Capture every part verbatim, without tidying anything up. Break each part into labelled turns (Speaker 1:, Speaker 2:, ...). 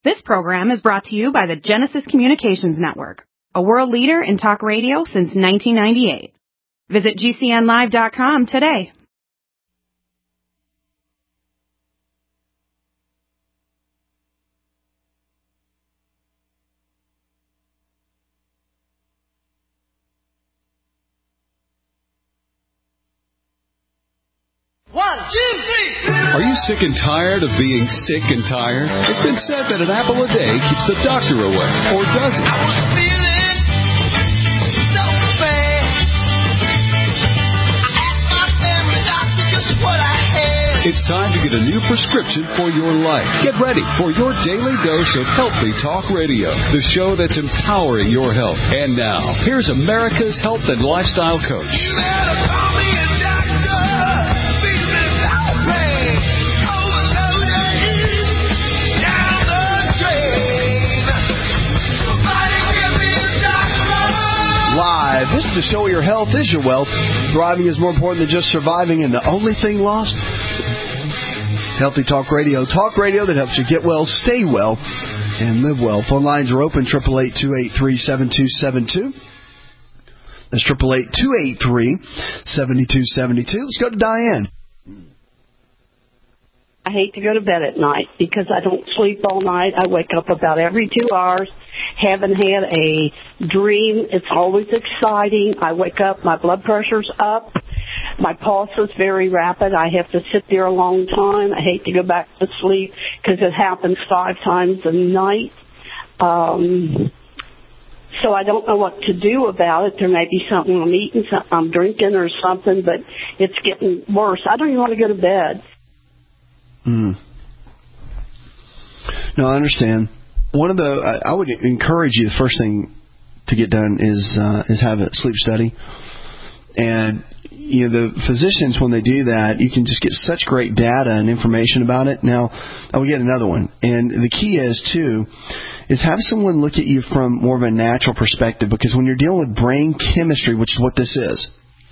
Speaker 1: This program is brought to you by the Genesis Communications Network, a world leader in talk radio since nineteen ninety-eight. Visit G C N live dot com today.
Speaker 2: One, two, three.
Speaker 3: Are you sick and tired of being sick and tired? It's been said that an apple a day keeps the doctor away. Or does it?
Speaker 2: I was feeling so bad. I asked my family doctor just what I had.
Speaker 3: It's time to get a new prescription for your life. Get ready for your daily dose of Healthy Talk Radio, the show that's empowering your health. And now, here's America's health and lifestyle coach.
Speaker 2: You better call me a doctor.
Speaker 4: Live. This is the show where your health is your wealth. Thriving is more important than just surviving, and the only thing lost? Healthy Talk Radio. Talk radio that helps you get well, stay well, and live well. Phone lines are open, eight eight eight, two eight three, seven two seven two. That's eight eight eight, two eight three, seven two seven two. Let's go to Diane.
Speaker 5: I hate to go to bed at night because I don't sleep all night. I wake up about every two hours. Haven't had a dream. It's always exciting. I wake up, my blood pressure's up. My pulse is very rapid. I have to sit there a long time. I hate to go back to sleep because it happens five times a night. Um, so I don't know what to do about it. There may be something I'm eating, something I'm drinking or something, but it's getting worse. I don't even want to go to bed.
Speaker 4: Mm. No, I understand. One of the, I would encourage you, the first thing to get done is uh, is have a sleep study. And, you know, the physicians, when they do that, you can just get such great data and information about it. Now, I will get another one. And the key is, too, is have someone look at you from more of a natural perspective, because when you're dealing with brain chemistry, which is what this is,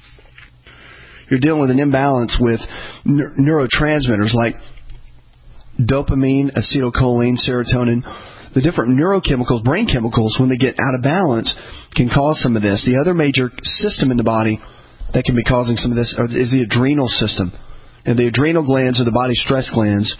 Speaker 4: you're dealing with an imbalance with n- neurotransmitters like dopamine, acetylcholine, serotonin. The different neurochemicals, brain chemicals, when they get out of balance, can cause some of this. The other major system in the body that can be causing some of this is the adrenal system. And the adrenal glands are the body's stress glands.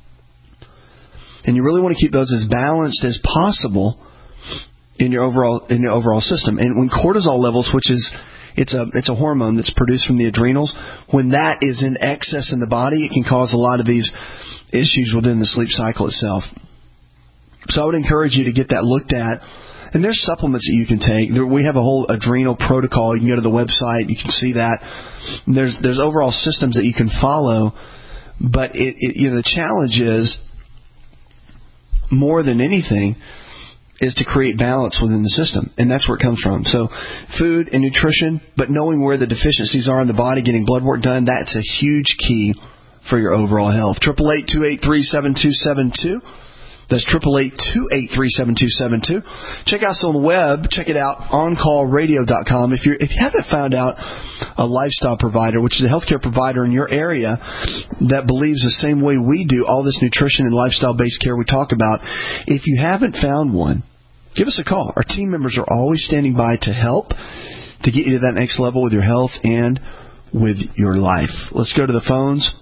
Speaker 4: And you really want to keep those as balanced as possible in your overall in your overall system. And when cortisol levels, which is it's a it's a hormone that's produced from the adrenals, when that is in excess in the body, it can cause a lot of these issues within the sleep cycle itself. So I would encourage you to get that looked at. And there's supplements that you can take. There, we have a whole adrenal protocol. You can go to the website. You can see that. There's there's overall systems that you can follow. But it, it you know the challenge is, more than anything, is to create balance within the system. And that's where it comes from. So food and nutrition, but knowing where the deficiencies are in the body, getting blood work done, that's a huge key for your overall health. eight eight eight, two eight three, seven two seven two. That's eight eight eight, two eight three, seven two seven two. Check us on the web. Check it out, on call radio dot com. If, you're, if you haven't found out a lifestyle provider, which is a healthcare provider in your area that believes the same way we do, all this nutrition and lifestyle-based care we talk about, if you haven't found one, give us a call. Our team members are always standing by to help to get you to that next level with your health and with your life. Let's go to the phones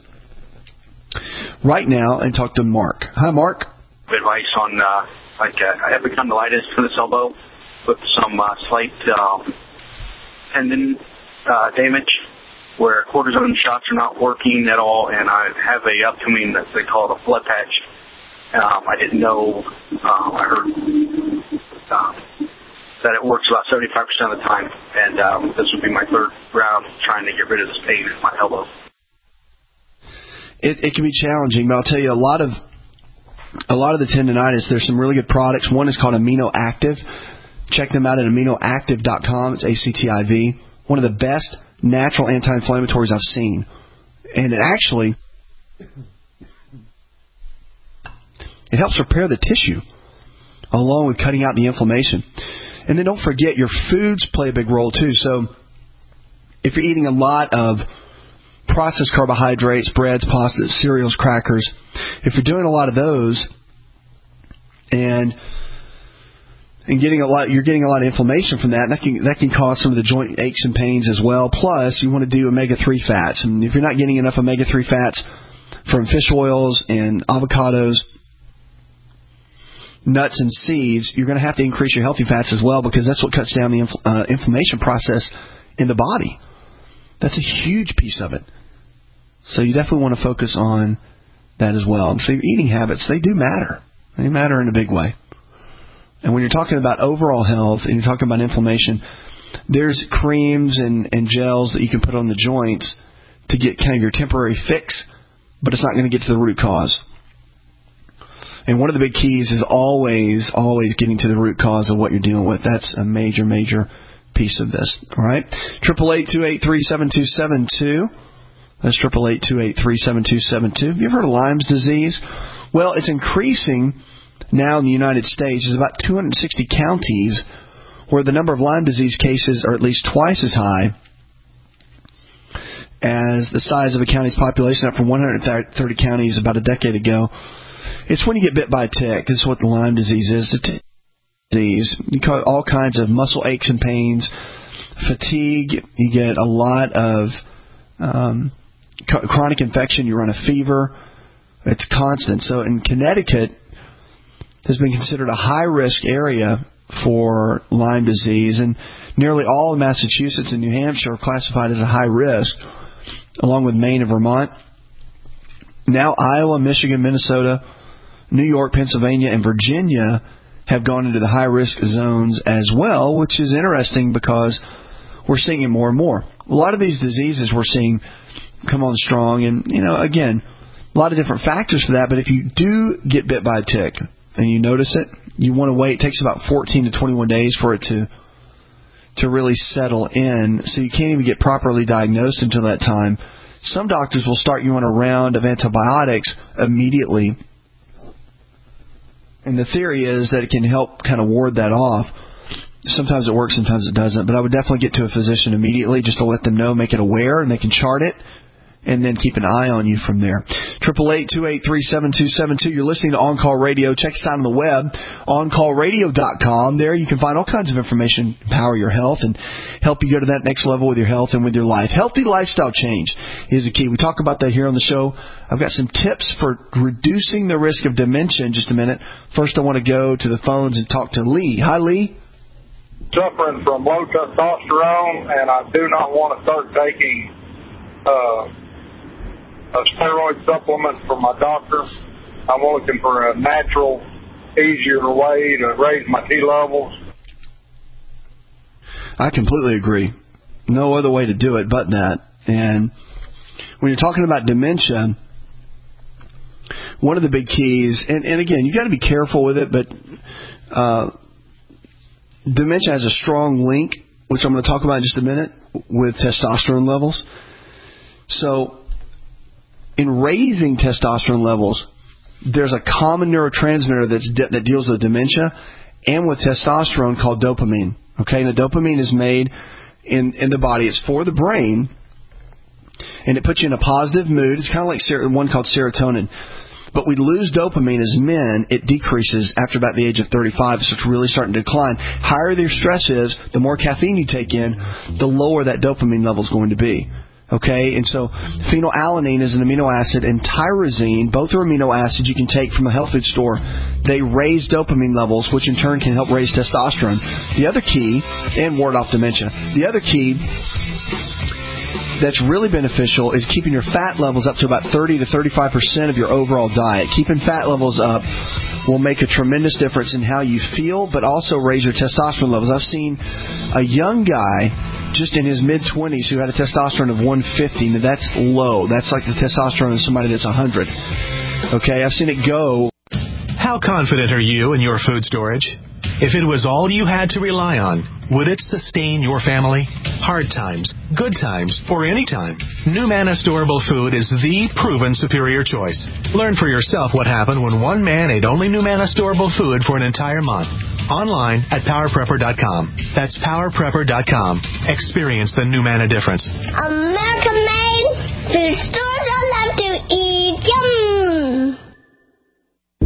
Speaker 4: right now and talk to Mark. Hi, Mark.
Speaker 6: Advice on uh, like uh, I have condylitis in this elbow with some uh, slight um, tendon uh, damage where cortisone shots are not working at all, and I have a upcoming, that they call it a blood patch. Um, I didn't know. Um, I heard um, that it works about seventy-five percent of the time, and um, this would be my third round trying to get rid of this pain in my elbow.
Speaker 4: It, it can be challenging, but I'll tell you, a lot of A lot of the tendonitis, there's some really good products. One is called Amino Active. Check them out at amino active dot com. It's A C T I V. One of the best natural anti-inflammatories I've seen. And it actually, it helps repair the tissue along with cutting out the inflammation. And then don't forget, your foods play a big role too. So if you're eating a lot of processed carbohydrates, breads, pastas, cereals, crackers, if you're doing a lot of those, and and getting a lot, you're getting a lot of inflammation from that, and that can that can cause some of the joint aches and pains as well. Plus, you want to do omega three fats, and if you're not getting enough omega three fats from fish oils and avocados, nuts and seeds, you're going to have to increase your healthy fats as well, because that's what cuts down the infl- uh, inflammation process in the body. That's a huge piece of it. So you definitely want to focus on that as well. And so your eating habits, they do matter. They matter in a big way. And when you're talking about overall health and you're talking about inflammation, there's creams and, and gels that you can put on the joints to get kind of your temporary fix, but it's not going to get to the root cause. And one of the big keys is always, always getting to the root cause of what you're dealing with. That's a major, major piece of this. All right? triple eight, two eight three, seven two seven two. That's triple eight, two eight three, seven two seven two. Have you ever heard of Lyme's disease? Well, it's increasing now in the United States. There's about two hundred sixty counties where the number of Lyme disease cases are at least twice as high as the size of a county's population, up from one hundred thirty counties about a decade ago. It's when you get bit by a tick. This is what the Lyme disease is. The tick disease. You call it all kinds of muscle aches and pains, fatigue. You get a lot of um, chronic infection. You run a fever. It's constant. So in Connecticut, has been considered a high-risk area for Lyme disease, and nearly all of Massachusetts and New Hampshire are classified as a high risk, along with Maine and Vermont. Now Iowa, Michigan, Minnesota, New York, Pennsylvania, and Virginia have gone into the high-risk zones as well, which is interesting because we're seeing it more and more. A lot of these diseases we're seeing come on strong, and, you know, again, a lot of different factors for that, but if you do get bit by a tick and you notice it, you want to wait. It takes about fourteen to twenty-one days for it to to really settle in, so you can't even get properly diagnosed until that time. Some doctors will start you on a round of antibiotics immediately, and the theory is that it can help kind of ward that off. Sometimes it works, sometimes it doesn't, but I would definitely get to a physician immediately just to let them know, make it aware, and they can chart it, and then keep an eye on you from there. triple eight, two eight three, seven two seven two. You're listening to On Call Radio. Check us out on the web, on call radio dot com. There you can find all kinds of information, empower your health, and help you go to that next level with your health and with your life. Healthy lifestyle change is the key. We talk about that here on the show. I've got some tips for reducing the risk of dementia in just a minute. First, I want to go to the phones and talk to Lee. Hi, Lee.
Speaker 7: Suffering from low testosterone, and I do not want to start taking uh a steroid supplement from my doctor. I'm looking for a natural, easier way to raise my T levels.
Speaker 4: I completely agree. No other way to do it but that. And when you're talking about dementia, one of the big keys, and, and again, you got to be careful with it, but uh, dementia has a strong link, which I'm going to talk about in just a minute, with testosterone levels. So in raising testosterone levels, there's a common neurotransmitter that's de- that deals with dementia and with testosterone called dopamine. Okay, now dopamine is made in, in the body. It's for the brain, and it puts you in a positive mood. It's kind of like ser- one called serotonin. But we lose dopamine as men. It decreases after about the age of thirty-five, so it's really starting to decline. Higher your stress is, the more caffeine you take in, the lower that dopamine level is going to be. Okay, and so phenylalanine is an amino acid, and tyrosine, both are amino acids you can take from a health food store. They raise dopamine levels, which in turn can help raise testosterone. The other key, and ward off dementia, the other key that's really beneficial is keeping your fat levels up to about thirty to thirty-five percent of your overall diet. Keeping fat levels up will make a tremendous difference in how you feel, but also raise your testosterone levels. I've seen a young guy just in his mid-twenties who had a testosterone of one fifty. Now, that's low. That's like the testosterone of somebody that's one hundred. Okay, I've seen it go.
Speaker 8: How confident are you in your food storage? If it was all you had to rely on, would it sustain your family? Hard times, good times, or any time, NuManna Storable Food is the proven superior choice. Learn for yourself what happened when one man ate only NuManna Storable Food for an entire month. Online at power prepper dot com. That's power prepper dot com. Experience the NuManna difference.
Speaker 9: American made food stores I love to eat. Yum!
Speaker 10: We use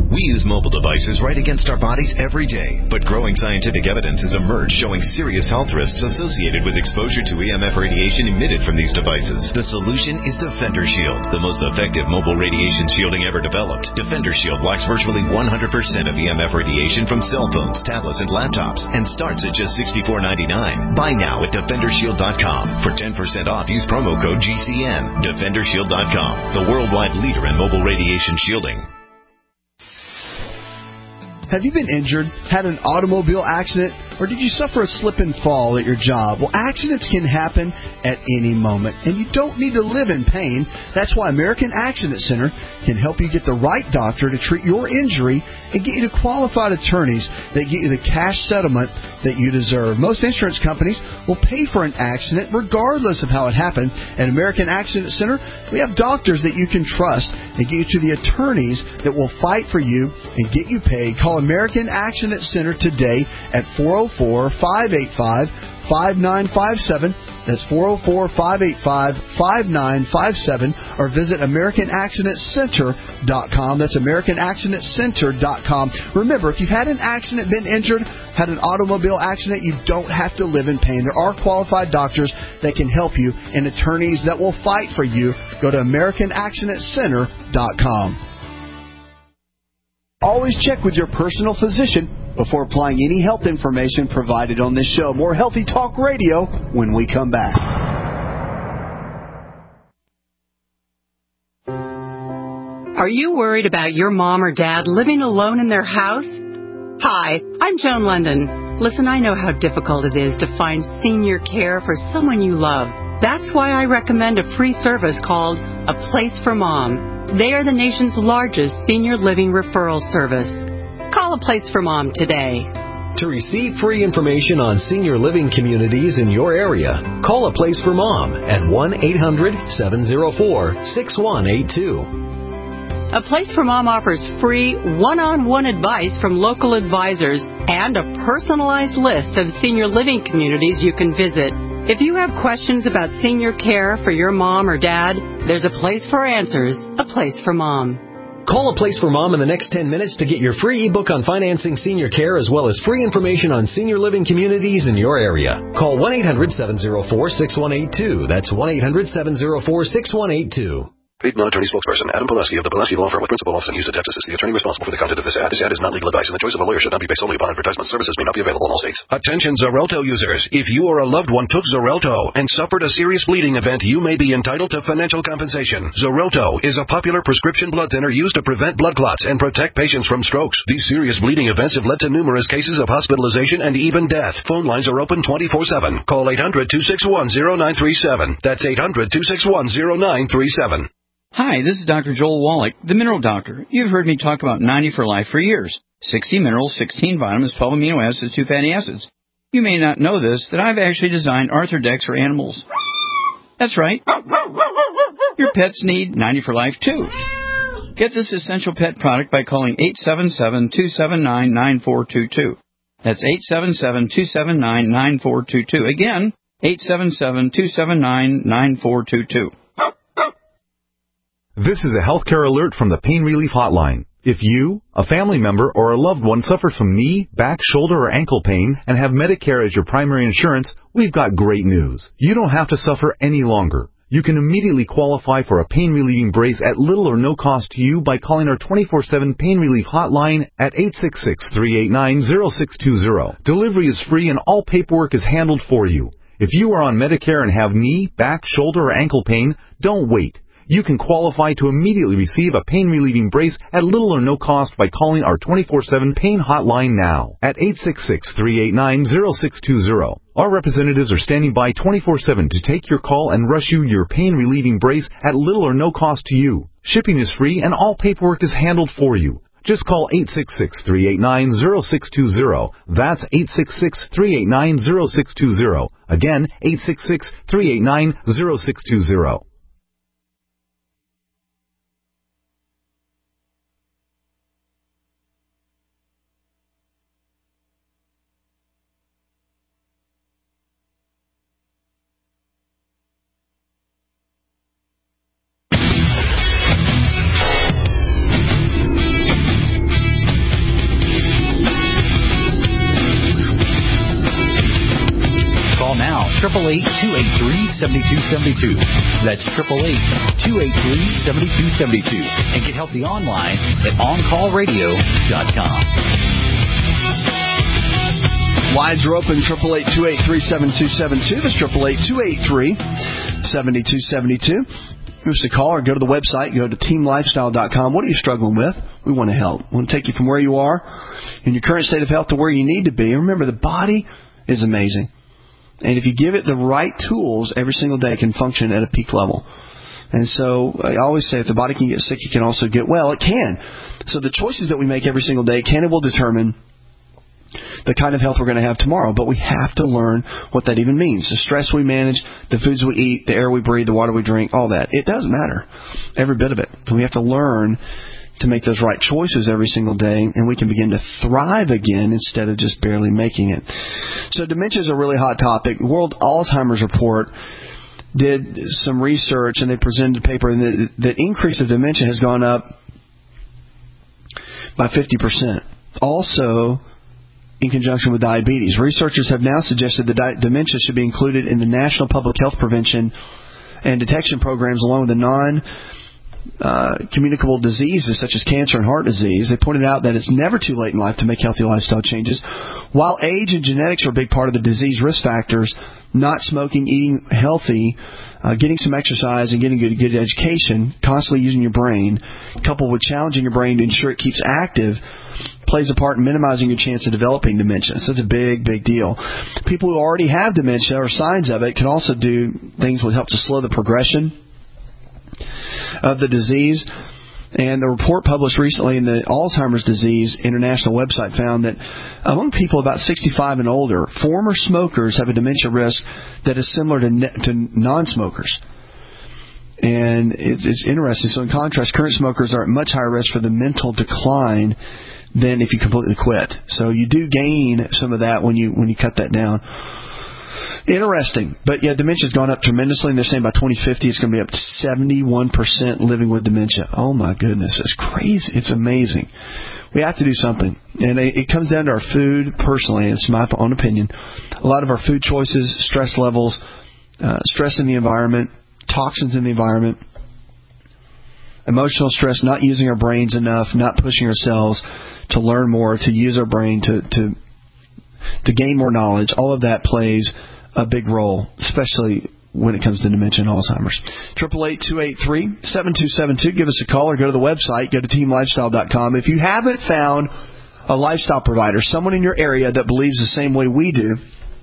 Speaker 10: these mobile devices right against our bodies every day, but growing scientific evidence has emerged showing serious health risks associated with exposure to E M F radiation emitted from these devices. The solution is Defender Shield, the most effective mobile radiation shielding ever developed. Defender Shield blocks virtually one hundred percent of E M F radiation from cell phones, tablets, and laptops, and starts at just sixty-four ninety-nine. Buy now at defender shield dot com. For ten percent off, use promo code G C N. defender shield dot com, the worldwide leader in mobile radiation shielding.
Speaker 4: Have you been injured, had an automobile accident, or did you suffer a slip and fall at your job? Well, accidents can happen at any moment, and you don't need to live in pain. That's why American Accident Center can help you get the right doctor to treat your injury and get you to qualified attorneys that get you the cash settlement that you deserve. Most insurance companies will pay for an accident regardless of how it happened. At American Accident Center, we have doctors that you can trust and get you to the attorneys that will fight for you and get you paid. Call American Accident Center today at four oh four, five eight five, five nine five seven. That's four oh four, five eight five, five nine five seven, or visit American Accident Center dot com. That's American Accident Center dot com. Remember, if you've had an accident, been injured, had an automobile accident, you don't have to live in pain. There are qualified doctors that can help you and attorneys that will fight for you. Go to American Accident Center dot com. Always check with your personal physician before applying any health information provided on this show. More Healthy Talk Radio when we come back.
Speaker 1: Are you worried about your mom or dad living alone in their house? Hi, I'm Joan London. Listen, I know how difficult it is to find senior care for someone you love. That's why I recommend a free service called A Place for Mom. They are the nation's largest senior living referral service. Call A Place for Mom today.
Speaker 11: To receive free information on senior living communities in your area, call A Place for Mom at one eight hundred, seven oh four, six one eight two.
Speaker 1: A Place for Mom offers free one-on-one advice from local advisors and a personalized list of senior living communities you can visit. If you have questions about senior care for your mom or dad, there's a place for answers, A Place for Mom.
Speaker 11: Call A Place for Mom in the next ten minutes to get your free ebook on financing senior care as well as free information on senior living communities in your area. Call one eight hundred, seven oh four, six one eight two. That's one eight hundred, seven oh four, six one eight two.
Speaker 12: Paid non-attorney spokesperson Adam Pileski of the Pileski Law Firm with principal office in Houston, Texas is the attorney responsible for the content of this ad. This ad is not legal advice, and the choice of a lawyer should not be based solely upon advertisement. Services may not be available in all states.
Speaker 13: Attention Xarelto users. If you or a loved one took Xarelto and suffered a serious bleeding event, you may be entitled to financial compensation. Xarelto is a popular prescription blood thinner used to prevent blood clots and protect patients from strokes. These serious bleeding events have led to numerous cases of hospitalization and even death. Phone lines are open twenty-four seven. Call eight hundred, two six one, oh nine three seven. That's eight hundred, two six one, oh nine three seven.
Speaker 14: Hi, this is Doctor Joel Wallach, the Mineral Doctor. You've heard me talk about ninety for Life for years. sixty minerals, sixteen vitamins, twelve amino acids, two fatty acids. You may not know this, that I've actually designed Arthrodex for animals. That's right. Your pets need ninety for Life, too. Get this essential pet product by calling eight seven seven, two seven nine, nine four two two. That's eight seven seven, two seven nine, nine four two two. Again, eight seven seven, two seven nine, nine four two two.
Speaker 15: This is a healthcare alert from the Pain Relief Hotline. If you, a family member, or a loved one suffers from knee, back, shoulder, or ankle pain and have Medicare as your primary insurance, we've got great news. You don't have to suffer any longer. You can immediately qualify for a pain-relieving brace at little or no cost to you by calling our twenty-four seven Pain Relief Hotline at eight six six, three eight nine, zero six two zero. Delivery is free and all paperwork is handled for you. If you are on Medicare and have knee, back, shoulder, or ankle pain, don't wait. You can qualify to immediately receive a pain-relieving brace at little or no cost by calling our twenty-four seven Pain Hotline now at eight six six, three eight nine, zero six two zero. Our representatives are standing by twenty-four seven to take your call and rush you your pain-relieving brace at little or no cost to you. Shipping is free and all paperwork is handled for you. Just call eight six six, three eight nine, zero six two zero. That's eight six six, three eight nine, zero six two zero. Again, eight six six, three eight nine, zero six two zero.
Speaker 16: eight eight eight, two eight three, seven two seven two. That's eight eight eight, two eight three, seven two seven two. And get healthy online at on call radio dot com.
Speaker 4: Lines are open, eight eight eight, two eight three, seven two seven two. That's eight eight eight, two eight three, seven two seven two. Give us a call or go to the website. Go to team lifestyle dot com. What are you struggling with? We want to help. We want to take you from where you are in your current state of health to where you need to be. And remember, the body is amazing. And if you give it the right tools, every single day it can function at a peak level. And so I always say if the body can get sick, it can also get well. It can. So the choices that we make every single day can and will determine the kind of health we're going to have tomorrow. But we have to learn what that even means. The stress we manage, the foods we eat, the air we breathe, the water we drink, all that. It does matter. Every bit of it. We have to learn to make those right choices every single day, and we can begin to thrive again instead of just barely making it. So dementia is a really hot topic. World Alzheimer's Report did some research, and they presented a paper, and the, the increase of dementia has gone up by fifty percent. Also, in conjunction with diabetes. Researchers have now suggested that di- dementia should be included in the National Public Health Prevention and Detection Programs along with the non-communicable uh, diseases such as cancer and heart disease. They pointed out that it's never too late in life to make healthy lifestyle changes. While age and genetics are a big part of the disease risk factors, not smoking, eating healthy, uh, getting some exercise, and getting good, good education, constantly using your brain, coupled with challenging your brain to ensure it keeps active, plays a part in minimizing your chance of developing dementia. So it's a big, big deal. People who already have dementia or signs of it can also do things that help to slow the progression of the disease. And a report published recently in the Alzheimer's Disease International website found that among people about sixty-five and older, former smokers have a dementia risk that is similar to, ne- to non-smokers. And it's, it's interesting. So in contrast, current smokers are at much higher risk for the mental decline than if you completely quit. So you do gain some of that when you when you cut that down. Interesting. But yeah, dementia's gone up tremendously, and they're saying by twenty fifty it's going to be up to seventy-one percent living with dementia. Oh my goodness, it's crazy. It's amazing. We have to do something. And it comes down to our food personally. It's my own opinion. A lot of our food choices, stress levels, uh, stress in the environment, toxins in the environment, emotional stress, not using our brains enough, not pushing ourselves to learn more, to use our brain, to, to to gain more knowledge. All of that plays a big role, especially when it comes to dementia and Alzheimer's. eight eight eight, two eight three, seven two seven two. Give us a call or go to the website. Go to team lifestyle dot com. If you haven't found a lifestyle provider, someone in your area that believes the same way we do,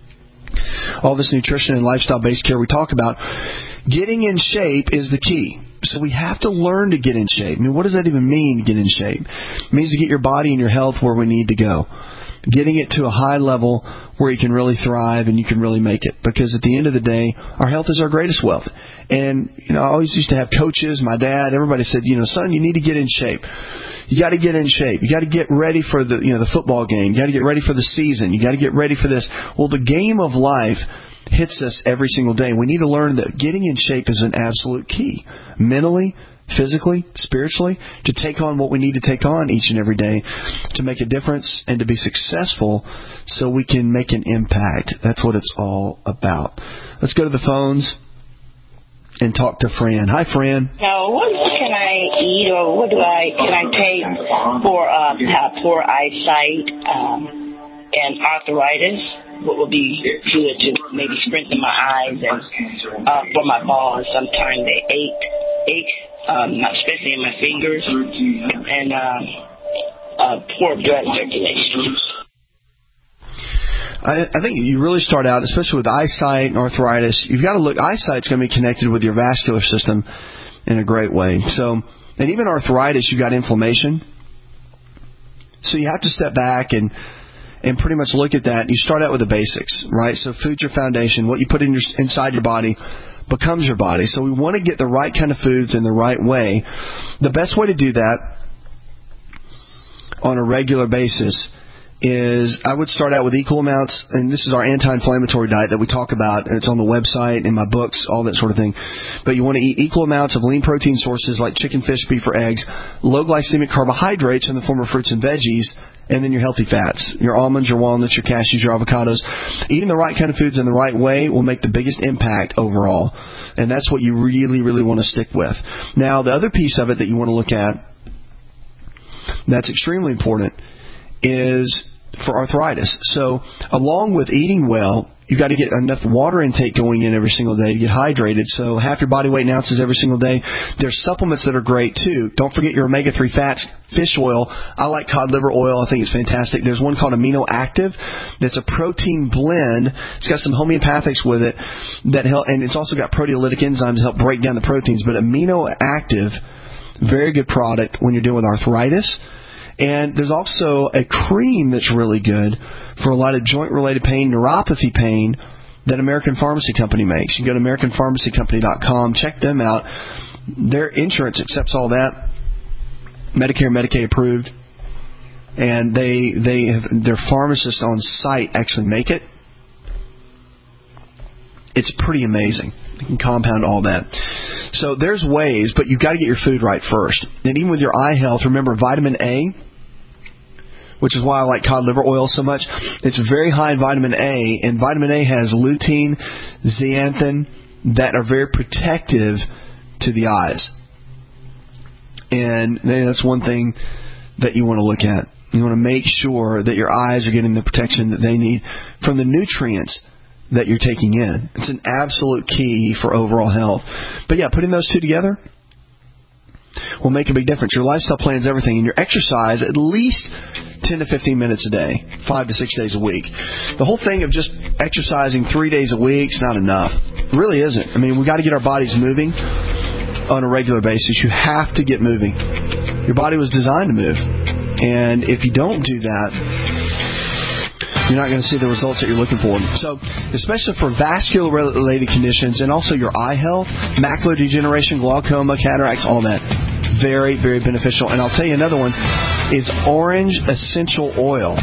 Speaker 4: all this nutrition and lifestyle-based care we talk about, getting in shape is the key. So we have to learn to get in shape. I mean, what does that even mean, to get in shape? It means to get your body and your health where we need to go. Getting it to a high level where you can really thrive and you can really make it. Because at the end of the day, our health is our greatest wealth. And, you know, I always used to have coaches, my dad, everybody said, you know, son, you need to get in shape. You got to get in shape. You got to get ready for the, you know, the football game. You got to get ready for the season. You got to get ready for this. Well, the game of life hits us every single day. We need to learn that getting in shape is an absolute key. Mentally, physically, spiritually, to take on what we need to take on each and every day to make a difference and to be successful so we can make an impact. That's what it's all about. Let's go to the phones and talk to Fran. Hi, Fran.
Speaker 17: Now, what can I eat or what do I can I take for uh, poor eyesight um, and arthritis? What would be good to maybe strengthen my eyes and uh, for my balls? Sometimes they ache, ache, um, especially in my fingers, and um, uh, poor blood circulation.
Speaker 4: I, I think you really start out, especially with eyesight and arthritis, you've got to look, eyesight's going to be connected with your vascular system in a great way. So, and even arthritis, you've got inflammation. So you have to step back and and pretty much look at that. You start out with the basics, right? So food's your foundation. What you put in your, inside your body becomes your body. So we want to get the right kind of foods in the right way. The best way to do that on a regular basis is I would start out with equal amounts, and this is our anti-inflammatory diet that we talk about. It's on the website, in my books, all that sort of thing. But you want to eat equal amounts of lean protein sources like chicken, fish, beef, or eggs, low glycemic carbohydrates in the form of fruits and veggies, and then your healthy fats, your almonds, your walnuts, your cashews, your avocados. Eating the right kind of foods in the right way will make the biggest impact overall, and that's what you really, really want to stick with. Now, the other piece of it that you want to look at that's extremely important is for arthritis. So along with eating well, you've got to get enough water intake going in every single day to get hydrated. So half your body weight in ounces every single day. There's supplements that are great too. Don't forget your omega three fats, fish oil. I like cod liver oil. I think it's fantastic. There's one called Amino Active that's a protein blend. It's got some homeopathics with it that help, and it's also got proteolytic enzymes to help break down the proteins. But Amino Active, very good product when you're dealing with arthritis. And there's also a cream that's really good for a lot of joint-related pain, neuropathy pain, that American Pharmacy Company makes. You can go to American Pharmacy Company dot com, check them out. Their insurance accepts all that, Medicare, Medicaid approved, and they they have their pharmacists on site actually make it. It's pretty amazing. You can compound all that. So there's ways, but you've got to get your food right first. And even with your eye health, remember vitamin A, which is why I like cod liver oil so much. It's very high in vitamin A, and vitamin A has lutein, zeaxanthin that are very protective to the eyes. And that's one thing that you want to look at. You want to make sure that your eyes are getting the protection that they need from the nutrients that you're taking in. It's an absolute key for overall health. But yeah, putting those two together will make a big difference. Your lifestyle plan's everything, and your exercise at least ten to fifteen minutes a day, five to six days a week. The whole thing of just exercising three days a week is not enough. It really isn't. I mean, we've got to get our bodies moving on a regular basis. You have to get moving. Your body was designed to move. And if you don't do that, you're not going to see the results that you're looking for. So, especially for vascular-related conditions and also your eye health, macular degeneration, glaucoma, cataracts, all that, very, very beneficial. And I'll tell you another one is orange essential oil.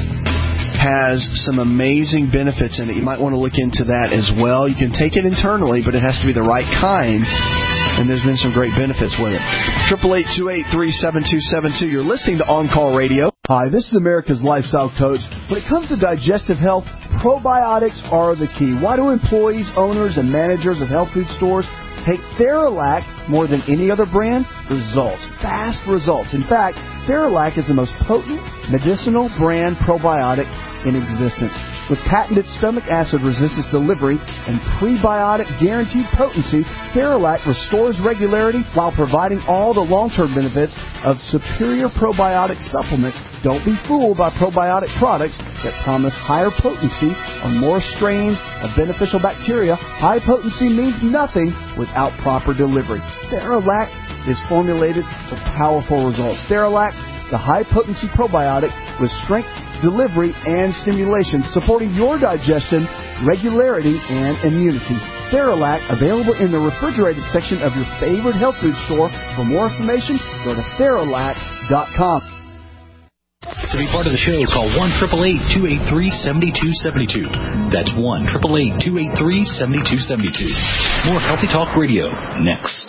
Speaker 4: Has some amazing benefits in it. You might want to look into that as well. You can take it internally, but it has to be the right kind. And there's been some great benefits with it. eight eight eight, two eight three, seven two seven two. You're listening to On Call Radio.
Speaker 18: Hi, this is America's Lifestyle Coach. When it comes to digestive health, probiotics are the key. Why do employees, owners, and managers of health food stores take Theralac more than any other brand? Results. Fast results. In fact, Theralac is the most potent medicinal brand probiotic in existence. With patented stomach acid resistance delivery and prebiotic guaranteed potency, Theralac restores regularity while providing all the long-term benefits of superior probiotic supplements. Don't be fooled by probiotic products that promise higher potency or more strains of beneficial bacteria. High potency means nothing without proper delivery. Theralac is formulated for powerful results. Theralac, the high-potency probiotic with strength, delivery, and stimulation, supporting your digestion, regularity, and immunity. Theralac, available in the refrigerated section of your favorite health food store. For more information, go to Theralac dot com.
Speaker 16: To be part of the show, call one eight eight eight, two eight three, seven two seven two. That's one eight eight eight, two eight three, seven two seven two. More Healthy Talk Radio next.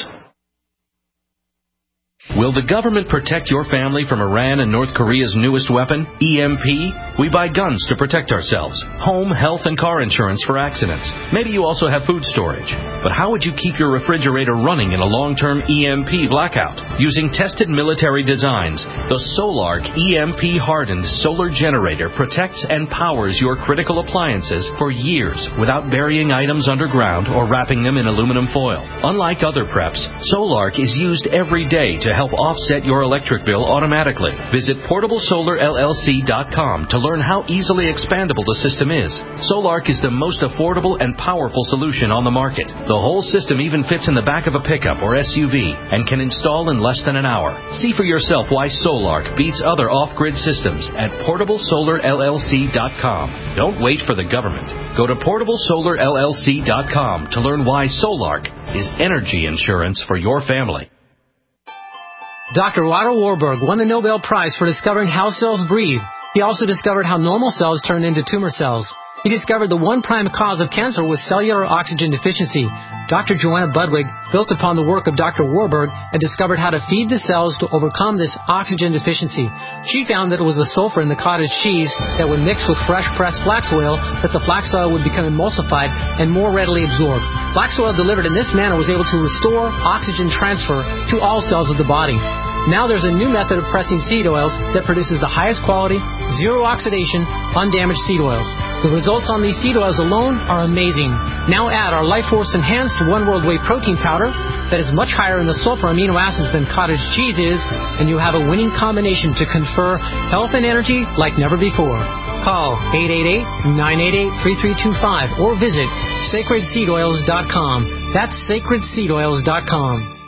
Speaker 19: Will the government protect your family from Iran and North Korea's newest weapon, E M P? We buy guns to protect ourselves, home, health, and car insurance for accidents. Maybe you also have food storage. But how would you keep your refrigerator running in a long-term E M P blackout? Using tested military designs, the Solark E M P-hardened solar generator protects and powers your critical appliances for years without burying items underground or wrapping them in aluminum foil. Unlike other preps, Solark is used every day to help offset your electric bill automatically. Visit portable solar L L C dot com to learn how easily expandable the system is. Solark is the most affordable and powerful solution on the market. The whole system even fits in the back of a pickup or S U V and can install in less than an hour. See for yourself why Solark beats other off-grid systems at portable solar L L C dot com. Don't wait for the government. Go to portable solar L L C dot com to learn why Solark is energy insurance for your family.
Speaker 20: Doctor Otto Warburg won the Nobel Prize for discovering how cells breathe. He also discovered how normal cells turn into tumor cells. He discovered the one prime cause of cancer was cellular oxygen deficiency. Doctor Joanna Budwig built upon the work of Doctor Warburg and discovered how to feed the cells to overcome this oxygen deficiency. She found that it was the sulfur in the cottage cheese that would mix with fresh pressed flax oil that the flax oil would become emulsified and more readily absorbed. Flax oil delivered in this manner was able to restore oxygen transfer to all cells of the body. Now there's a new method of pressing seed oils that produces the highest quality, zero oxidation, undamaged seed oils. The results on these seed oils alone are amazing. Now add our Life Force Enhanced One World Whey Protein Powder that is much higher in the sulfur amino acids than cottage cheese is, and you'll have a winning combination to confer health and energy like never before. Call eight eight eight, nine eight eight, three three two five or visit sacred seed oils dot com. That's sacred seed oils dot com.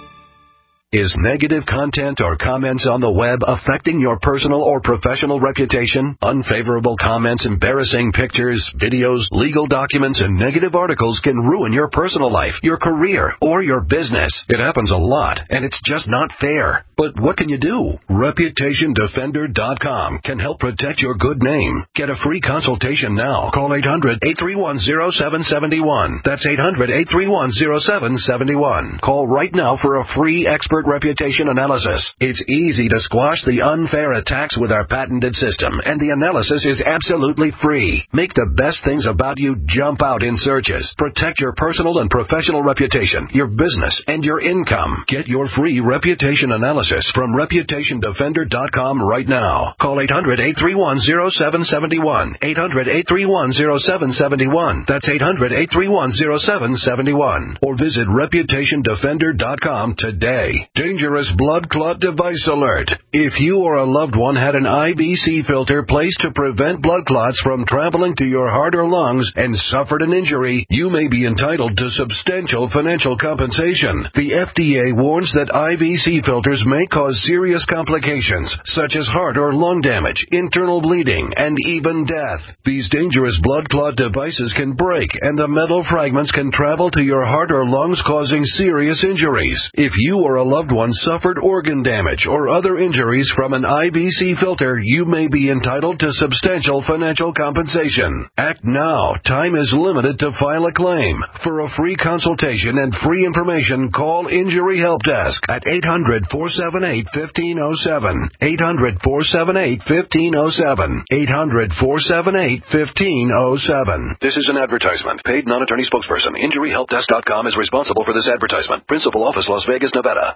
Speaker 13: Is negative content or comments on the web affecting your personal or professional reputation? Unfavorable comments, embarrassing pictures, videos, legal documents, and negative articles can ruin your personal life, your career, or your business. It happens a lot, and it's just not fair. But what can you do? Reputation Defender dot com can help protect your good name. Get a free consultation now. Call eight hundred, eight three one, zero seven seven one. That's eight hundred, eight three one, zero seven seven one. Call right now for a free expert reputation analysis. It's easy to squash the unfair attacks with our patented system, and the analysis is absolutely free. Make the best things about you jump out in searches. Protect your personal and professional reputation, your business, and your income. Get your free reputation analysis from Reputation Defender dot com right now. Call eight hundred, eight three one, zero seven seven one. eight hundred, eight three one, zero seven seven one. That's eight hundred, eight three one, zero seven seven one. Or visit Reputation Defender dot com today. Dangerous blood clot device alert. If you or a loved one had an I V C filter placed to prevent blood clots from traveling to your heart or lungs and suffered an injury, you may be entitled to substantial financial compensation. The F D A warns that I V C filters may cause serious complications, such as heart or lung damage, internal bleeding, and even death. These dangerous blood clot devices can break, and the metal fragments can travel to your heart or lungs, causing serious injuries. If you or a loved one suffered organ damage or other injuries from an I V C filter, you may be entitled to substantial financial compensation. Act now. Time is limited to file a claim. For a free consultation and free information, call Injury Help Desk at eight hundred, four seven eight, one five zero seven. eight hundred, four seven eight, one five zero seven. eight hundred, four seven eight, one five zero seven.
Speaker 12: This is an advertisement. Paid non-attorney spokesperson. Injury Help Desk dot com is responsible for this advertisement. Principal office, Las Vegas, Nevada.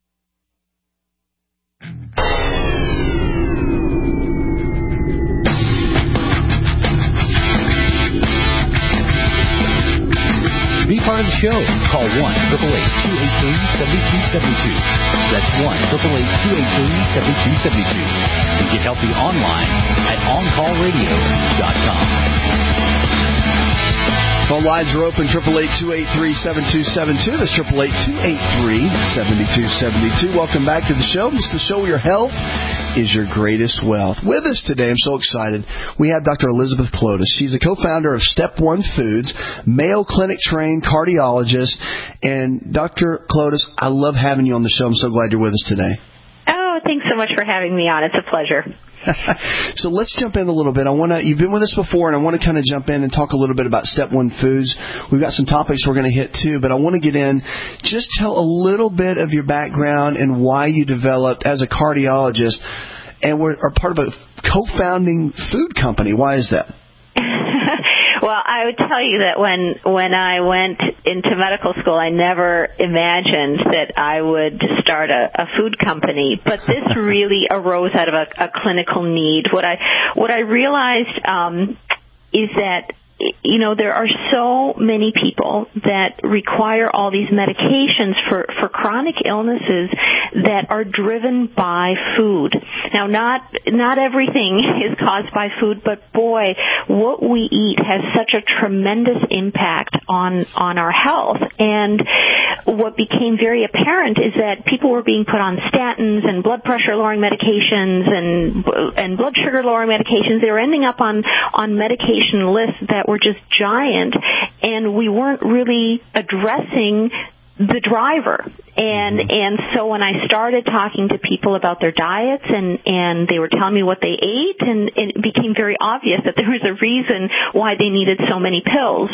Speaker 16: Be part of the show. Call one, eight eight eight, two eight three, seven two seven two. That's one, eight eight eight, two eight three, seven two seven two. And get healthy online at on call radio dot com.
Speaker 4: Phone lines are open, eight eight eight, two eight three, seven two seven two. That's eight eight eight, two eight three, seven two seven two. Welcome back to the show. This is the show where your health is your greatest wealth. With us today, I'm so excited, we have Doctor Elizabeth Klotis. She's a co-founder of Step One Foods, Mayo Clinic-trained cardiologist. And Doctor Klotis, I love having you on the show. I'm so glad you're with us today.
Speaker 21: Oh, thanks so much for having me on. It's a pleasure.
Speaker 4: So let's jump in a little bit. I want to. You've been with us before, and I want to kind of jump in and talk a little bit about Step One Foods. We've got some topics we're going to hit too, but I want to get in. Just tell a little bit of your background and why you developed as a cardiologist, and we're are part of a co-founding food company. Why is that?
Speaker 21: Well, I would tell you that when when I went into medical school, I never imagined that I would start a, a food company. But this really arose out of a, a clinical need. What I what I realized um, is that, you know, there are so many people that require all these medications for, for chronic illnesses that are driven by food. Now, not not everything is caused by food, but boy, what we eat has such a tremendous impact on on our health. And what became very apparent is that people were being put on statins and blood pressure lowering medications and and blood sugar lowering medications. They were ending up on on medication lists that were just giant, and we weren't really addressing the driver. And and so when I started talking to people about their diets and, and they were telling me what they ate, and, and it became very obvious that there was a reason why they needed so many pills.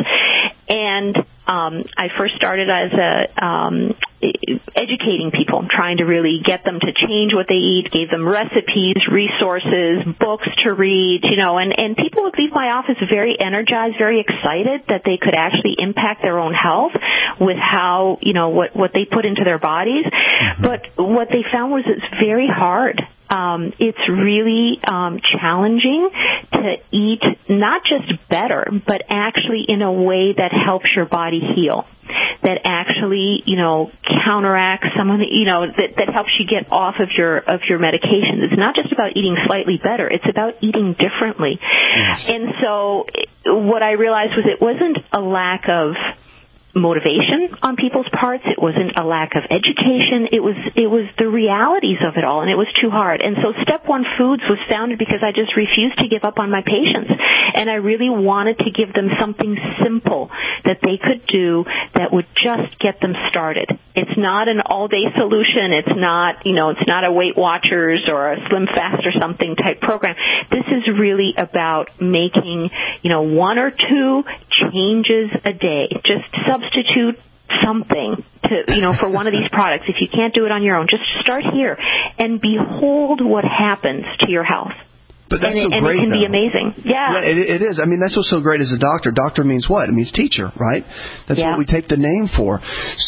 Speaker 21: And um, I first started as a um, educating people, trying to really get them to change what they eat, gave them recipes, resources, books to read, you know, and, and people would leave my office very energized, very excited that they could actually impact their own health with how, you know, what, what they put into their bodies. Mm-hmm. But what they found was it's very hard. Um, it's really um, challenging to eat not just better, but actually in a way that helps your body heal, that actually, you know, counteracts some of the, you know, that, that helps you get off of your of your medications. It's not just about eating slightly better; it's about eating differently. Yes. And so, what I realized was it wasn't a lack of motivation on people's parts. It wasn't a lack of education. It was it was the realities of it all, and it was too hard. And so Step One Foods was founded because I just refused to give up on my patients, and I really wanted to give them something simple that they could do that would just get them started. It's not an all-day solution. It's not, you know, it's not a Weight Watchers or a Slim Fast or something type program. This is really about making, you know, one or two changes a day. Just substitute something to, you know, for one of these products. If you can't do it on your own, just start here and behold what happens to your health.
Speaker 4: But that's
Speaker 21: and
Speaker 4: so
Speaker 21: it,
Speaker 4: great,
Speaker 21: and it can
Speaker 4: though.
Speaker 21: be amazing. Yeah.
Speaker 4: yeah it, it is. I mean, that's what's so great as a doctor. Doctor means what? It means teacher, right? That's
Speaker 21: yeah.
Speaker 4: what we take the name for.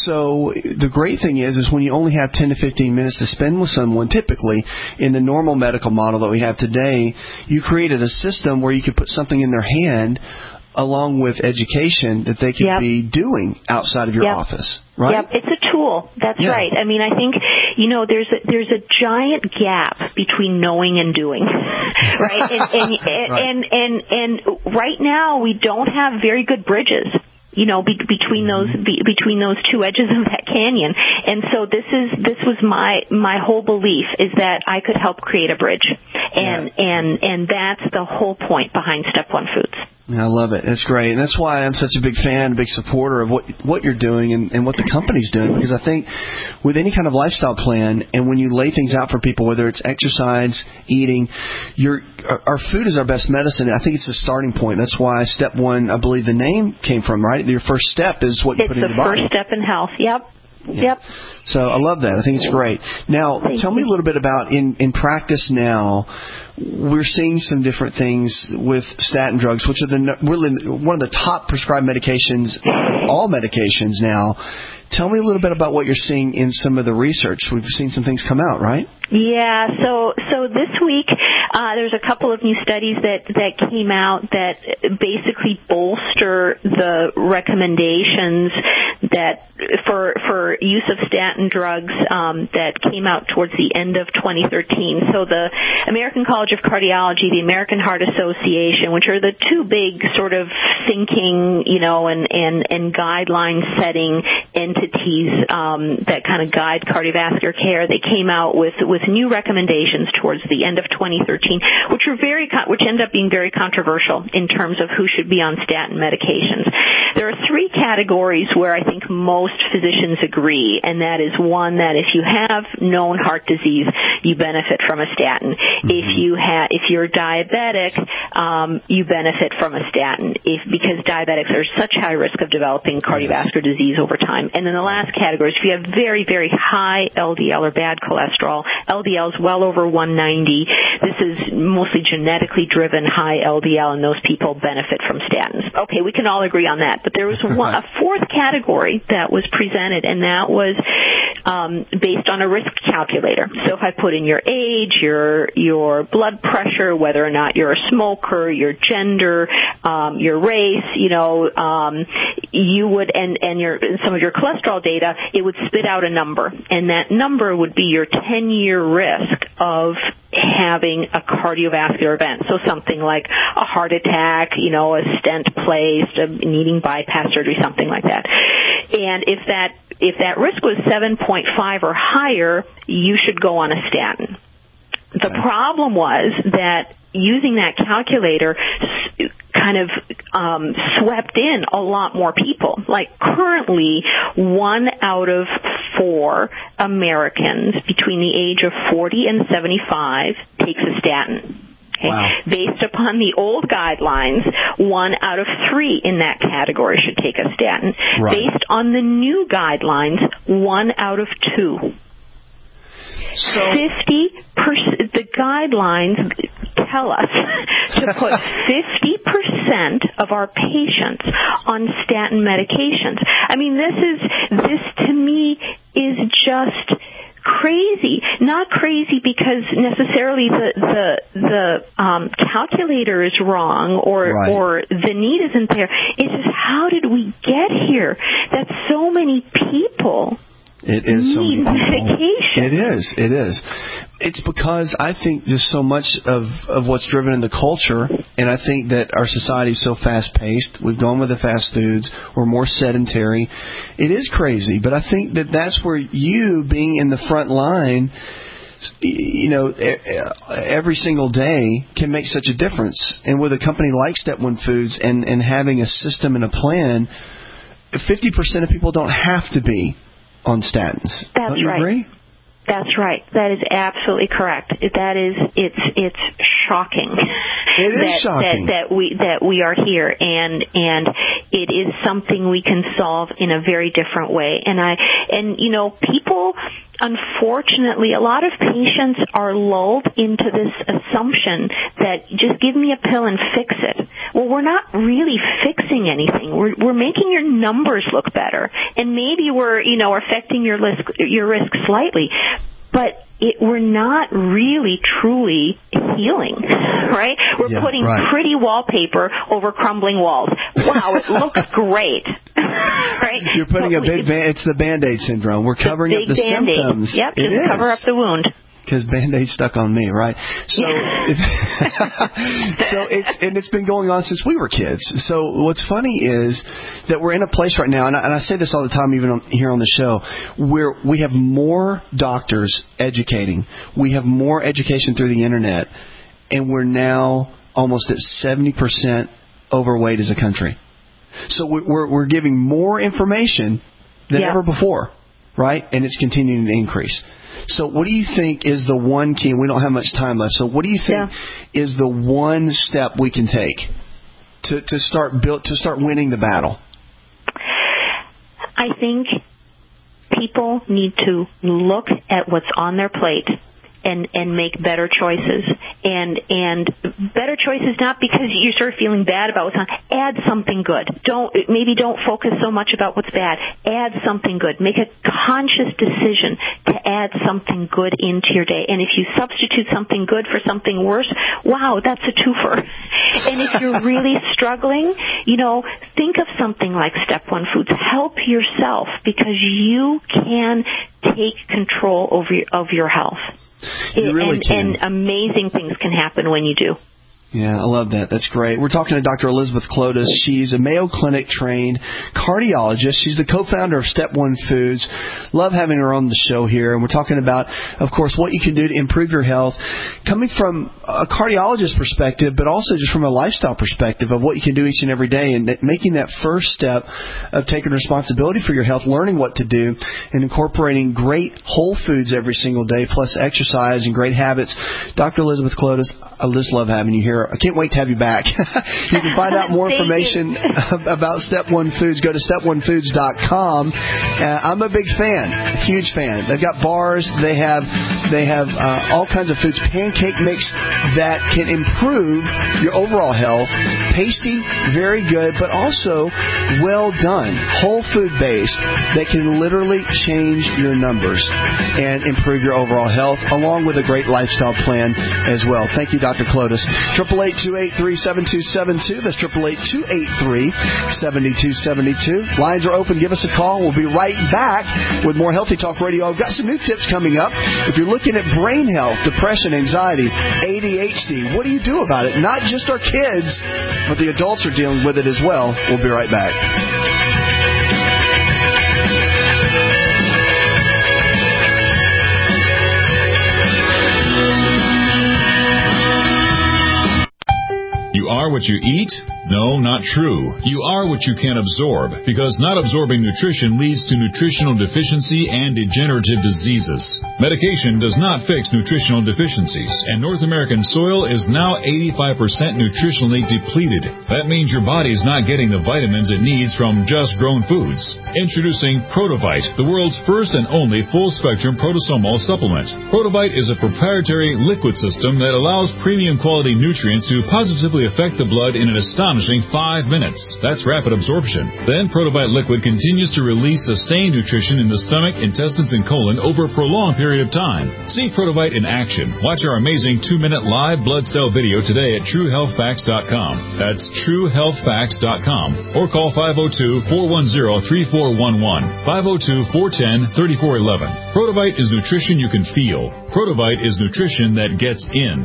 Speaker 4: So the great thing is, is when you only have ten to fifteen minutes to spend with someone, typically in the normal medical model that we have today, you created a system where you could put something in their hand along with education that they could
Speaker 21: yep.
Speaker 4: be doing outside of your
Speaker 21: yep.
Speaker 4: office, right?
Speaker 21: Yep, it's a tool. That's
Speaker 4: yeah.
Speaker 21: right. I mean, I think, you know, there's a, there's a giant gap between knowing and doing, right? And and, and,
Speaker 4: right.
Speaker 21: and and and right now we don't have very good bridges, you know, be, between those be, between those two edges of that canyon. And so this is this was my my whole belief is that I could help create a bridge, and
Speaker 4: yeah.
Speaker 21: and and that's the whole point behind Step One Foods.
Speaker 4: I love it. It's great. And that's why I'm such a big fan, a big supporter of what what you're doing and, and what the company's doing. Because I think with any kind of lifestyle plan, and when you lay things out for people, whether it's exercise, eating, your our food is our best medicine. I think it's the starting point. That's why Step One, I believe the name came from, right? Your first step is what you
Speaker 21: it's
Speaker 4: put in your body.
Speaker 21: It's the first step in health. Yep.
Speaker 4: Yeah.
Speaker 21: Yep.
Speaker 4: So I love that. I think it's great. Now,
Speaker 21: Thank
Speaker 4: tell
Speaker 21: you.
Speaker 4: me a little bit about in, in practice now. We're seeing some different things with statin drugs, which are the really one of the top prescribed medications, all medications now. Tell me a little bit about what you're seeing in some of the research. We've seen some things come out, right?
Speaker 21: Yeah, so so this week uh, there's a couple of new studies that, that came out that basically bolster the recommendations that for for use of statin drugs um, that came out towards the end of twenty thirteen. So the American College of Cardiology, the American Heart Association, which are the two big sort of thinking, you know, and and, and guideline setting entities um, that kind of guide cardiovascular care, they came out with with new recommendations towards the end of twenty thirteen, which were very which ended up being very controversial in terms of who should be on statin medications. There are three categories where I think most physicians agree, and that is one, that if you have known heart disease, you benefit from a statin. Mm-hmm. If you ha- if you're diabetic, um, you benefit from a statin, if because diabetics are such high risk of developing cardiovascular disease over time. And then the last category is if you have very, very high L D L or bad cholesterol. L D L is well over one ninety. This is mostly genetically driven high L D L, and those people benefit from statins. Okay, we can all agree on that. But there was one, a fourth category that was presented, and that was um, based on a risk calculator. So if I put in your age, your your blood pressure, whether or not you're a smoker, your gender, um, your race, you know, um, you would, and, and your some of your cholesterol data, it would spit out a number, and that number would be your ten-year risk of having a cardiovascular event. So something like a heart attack, you know, a stent placed, a needing bypass surgery, something like that. And if that if that risk was seven point five or higher, you should go on a statin. The problem was that using that calculator kind of um, swept in a lot more people. Like currently, one out of four Americans between the age of forty and seventy-five takes a statin. Okay. Wow. Based upon the old guidelines, one out of three in that category should take a statin. Right. Based on the new guidelines, one out of two. So fifty percent, the guidelines tell us to put fifty percent of our patients on statin medications. I mean, this is, this to me is just crazy. Not crazy because necessarily the the the um, calculator is wrong or right. or the need isn't there. It's just how did we get here? That so many people
Speaker 4: it is so
Speaker 21: need
Speaker 4: many
Speaker 21: medication.
Speaker 4: It is. It is. It's because I think there's so much of, of what's driven in the culture, and I think that our society is so fast-paced. We've gone with the fast foods. We're more sedentary. It is crazy, but I think that that's where you, being in the front line, you know, every single day can make such a difference. And with a company like Step One Foods and, and having a system and a plan, fifty percent of people don't have to be on statins.
Speaker 21: That's
Speaker 4: don't you
Speaker 21: right.
Speaker 4: agree?
Speaker 21: That's right. That is absolutely correct. That is, it's it's shocking.
Speaker 4: It is
Speaker 21: that,
Speaker 4: shocking
Speaker 21: that, that we that we are here, and and it is something we can solve in a very different way. And I and you know, people, unfortunately, a lot of patients are lulled into this assumption that just give me a pill and fix it. Well, we're not really fixing anything. We're we're making your numbers look better, and maybe we're you know affecting your risk your risk slightly. But it, we're not really truly healing, right? We're
Speaker 4: yeah,
Speaker 21: putting
Speaker 4: right.
Speaker 21: pretty wallpaper over crumbling walls. Wow, it looks great, right?
Speaker 4: You're putting but a big, ba- it's the Band-Aid syndrome. We're covering up the
Speaker 21: Band-Aid.
Speaker 4: symptoms.
Speaker 21: Yep,
Speaker 4: it
Speaker 21: just
Speaker 4: is.
Speaker 21: cover up the wound.
Speaker 4: Because Band-Aid stuck on me, right? So, it, so it's and it's been going on since we were kids. So what's funny is that we're in a place right now, and I, and I say this all the time, even on, here on the show, where we have more doctors educating, we have more education through the internet, and we're now almost at seventy percent overweight as a country. So we're we're giving more information than yeah. ever before, right? And it's continuing to increase. So what do you think is the one key, and we don't have much time left, so what do you think yeah. is the one step we can take to, to start build, to start winning the battle?
Speaker 21: I think people need to look at what's on their plate and, and make better choices. And and better choices not because you're sort of feeling bad about what's on. Add something good. Don't maybe don't focus so much about what's bad. Add something good. Make a conscious decision to add something good into your day. And if you substitute something good for something worse, wow, that's a twofer. And if you're really struggling, you know, think of something like Step One Foods. Help yourself because you can take control over your, of your health.
Speaker 4: You really
Speaker 21: and,
Speaker 4: can.
Speaker 21: and amazing things can happen when you do.
Speaker 4: Yeah, I love that. That's great. We're talking to Doctor Elizabeth Klotis. She's a Mayo Clinic trained cardiologist. She's the co-founder of Step One Foods. Love having her on the show here. And we're talking about, of course, what you can do to improve your health, coming from a cardiologist perspective, but also just from a lifestyle perspective of what you can do each and every day, and making that first step of taking responsibility for your health, learning what to do, and incorporating great whole foods every single day, plus exercise and great habits. Doctor Elizabeth Klotis, I just love having you here. I can't wait to have you back. You can find out more information about Step One Foods. Go to step one foods dot com. Uh, I'm a big fan, huge fan. They've got bars. They have they have uh, all kinds of foods, pancake mix that can improve your overall health. Tasty, very good, but also well done, whole food based that can literally change your numbers and improve your overall health, along with a great lifestyle plan as well. Thank you, Doctor Klotis. Triple eight two eight three seven two seven two. That's triple eight two eight three seven two seven two. Lines are open. Give us a call. We'll be right back with more Healthy Talk Radio. I've got some new tips coming up. If you're looking at brain health, depression, anxiety, A D H D, what do you do about it? Not just our kids, but the adults are dealing with it as well. We'll be right back.
Speaker 3: You are what you eat, No, not true. You are what you can absorb, because not absorbing nutrition leads to nutritional deficiency and degenerative diseases. Medication does not fix nutritional deficiencies, and North American soil is now eighty-five percent nutritionally depleted. That means your body's not getting the vitamins it needs from just grown foods. Introducing Protovite, the world's first and only full-spectrum protosomal supplement. Protovite is a proprietary liquid system that allows premium quality nutrients to positively affect the blood in an astonishing five minutes. That's rapid absorption. Then Protovite liquid continues to release sustained nutrition in the stomach, intestines, and colon over a prolonged period of time. See Protovite in action. Watch our amazing two-minute live blood cell video today at true health facts dot com. That's true health facts dot com. Or call five oh two, four one zero, three four one one, five oh two, four one zero, three four one one. Protovite is nutrition you can feel. Protovite is nutrition that gets in.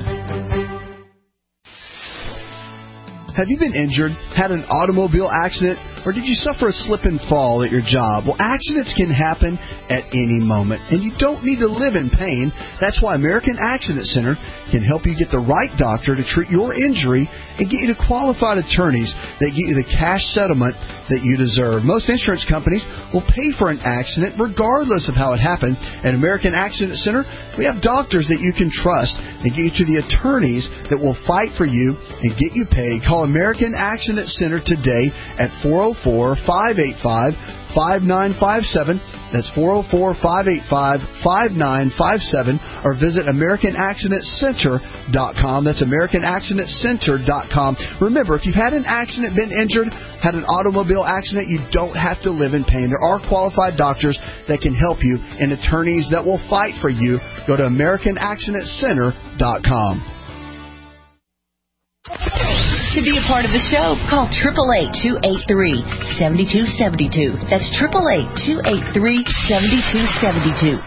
Speaker 4: Have you been injured, had an automobile accident, or did you suffer a slip and fall at your job? Well, accidents can happen at any moment, and you don't need to live in pain. That's why American Accident Center can help you get the right doctor to treat your injury and get you to qualified attorneys that get you the cash settlement that you deserve. Most insurance companies will pay for an accident regardless of how it happened. At American Accident Center, we have doctors that you can trust and get you to the attorneys that will fight for you and get you paid. Call American Accident Center today at four oh four, five eight five, five nine five seven. That's four oh four, five eight five, five nine five seven, or visit American Accident Center dot com. That's American Accident Center dot com. Remember, if you've had an accident, been injured, had an automobile accident, you don't have to live in pain. There are qualified doctors that can help you and attorneys that will fight for you. Go to American Accident Center dot com.
Speaker 22: To be a part of the show, call eight eight eight, two eight three, seven two seven two. That's eight eight eight, two eight three, seven two seven two.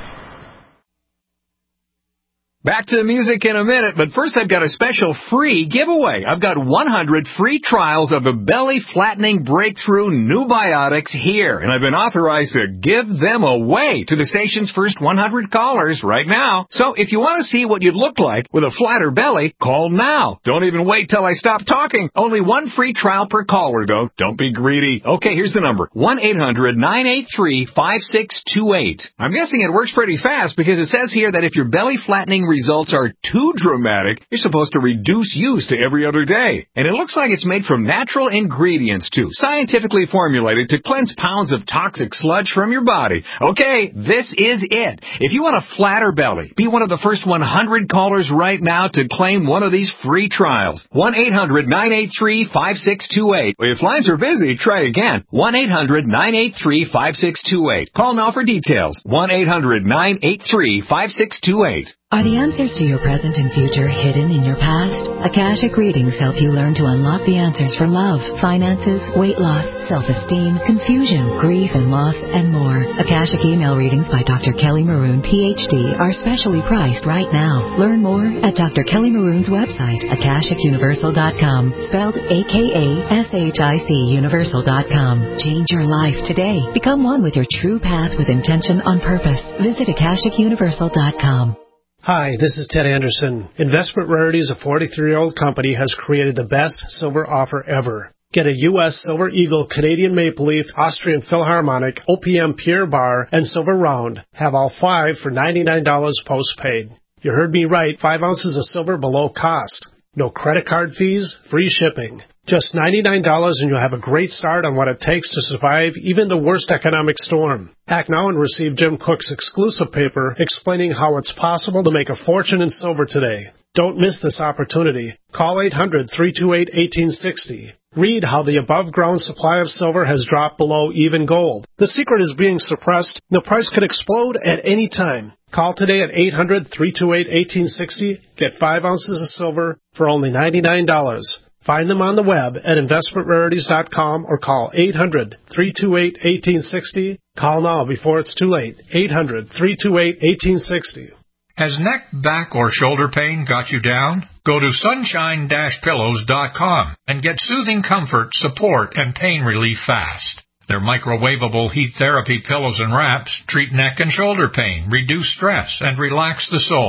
Speaker 23: Back to the music in a minute, but first I've got a special free giveaway. I've got one hundred free trials of the Belly Flattening Breakthrough New Biotics here, and I've been authorized to give them away to the station's first one hundred callers right now. So if you want to see what you'd look like with a flatter belly, call now. Don't even wait till I stop talking. Only one free trial per caller, though. Don't be greedy. Okay, here's the number. one eight hundred, nine eight three, five six two eight. I'm guessing it works pretty fast because it says here that if your belly flattening results are too dramatic, you're supposed to reduce use to every other day. And it looks like it's made from natural ingredients, too, scientifically formulated to cleanse pounds of toxic sludge from your body. Okay, this is it. If you want a flatter belly, be one of the first one hundred callers right now to claim one of these free trials. one eight hundred, nine eight three, five six two eight. If lines are busy, try again. one eight hundred, nine eight three, five six two eight. Call now for details. one eight hundred, nine eight three, five six two eight.
Speaker 24: Are the answers to your present and future hidden in your past? Akashic readings help you learn to unlock the answers for love, finances, weight loss, self-esteem, confusion, grief and loss, and more. Akashic email readings by Doctor Kelly Maroon, P H D, are specially priced right now. Learn more at Doctor Kelly Maroon's website, akashic universal dot com, spelled A K A S H I C universal dot com. Change your life today. Become one with your true path with intention on purpose. Visit akashic universal dot com.
Speaker 25: Hi, this is Ted Anderson. Investment Rarities, a forty-three-year-old company, has created the best silver offer ever. Get a U S Silver Eagle, Canadian Maple Leaf, Austrian Philharmonic, O P M Pure Bar, and Silver Round. Have all five for ninety-nine dollars postpaid. You heard me right, five ounces of silver below cost. No credit card fees, free shipping. Just ninety-nine dollars and you'll have a great start on what it takes to survive even the worst economic storm. Act now and receive Jim Cook's exclusive paper explaining how it's possible to make a fortune in silver today. Don't miss this opportunity. Call eight hundred, three two eight, one eight six zero. Read how the above-ground supply of silver has dropped below even gold. The secret is being suppressed. The price could explode at any time. Call today at eight hundred, three two eight, one eight six zero. Get five ounces of silver for only ninety-nine dollars. Find them on the web at investment rarities dot com or call eight hundred, three two eight, one eight six zero. Call now before it's too late. eight hundred, three two eight, one eight six zero.
Speaker 26: Has neck, back, or shoulder pain got you down? Go to sunshine dash pillows dot com and get soothing comfort, support, and pain relief fast. Their microwavable heat therapy pillows and wraps treat neck and shoulder pain, reduce stress, and relax the soul.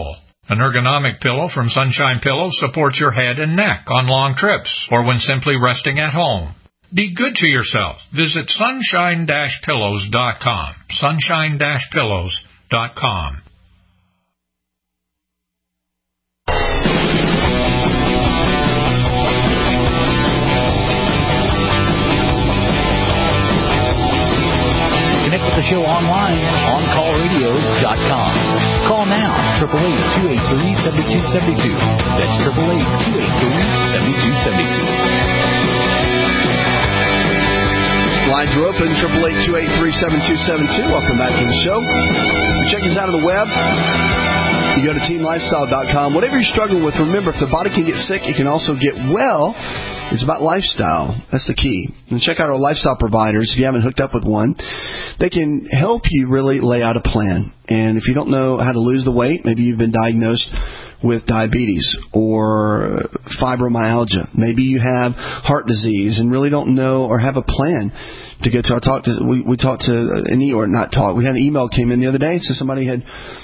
Speaker 26: An ergonomic pillow from Sunshine Pillows supports your head and neck on long trips or when simply resting at home. Be good to yourself. Visit sunshine dash pillows dot com. sunshine dash pillows dot com.
Speaker 16: Connect with the show online at on call radio dot com. Call now, eight eight eight, two eight three, seven two seven two. That's eight eight eight, two eight three, seven two seven two.
Speaker 4: Lines are open, eight eight eight, two eight three, seven two seven two. Welcome back to the show. Check us out on the web. You go to team lifestyle dot com. Whatever you're struggling with, remember, if the body can get sick, it can also get well. It's about lifestyle. That's the key. And check out our lifestyle providers. If you haven't hooked up with one, they can help you really lay out a plan. And if you don't know how to lose the weight, maybe you've been diagnosed with diabetes or fibromyalgia. Maybe you have heart disease and really don't know or have a plan to get to. I talked to, we, we talked to an e or not talk. We had an email came in the other day. So somebody had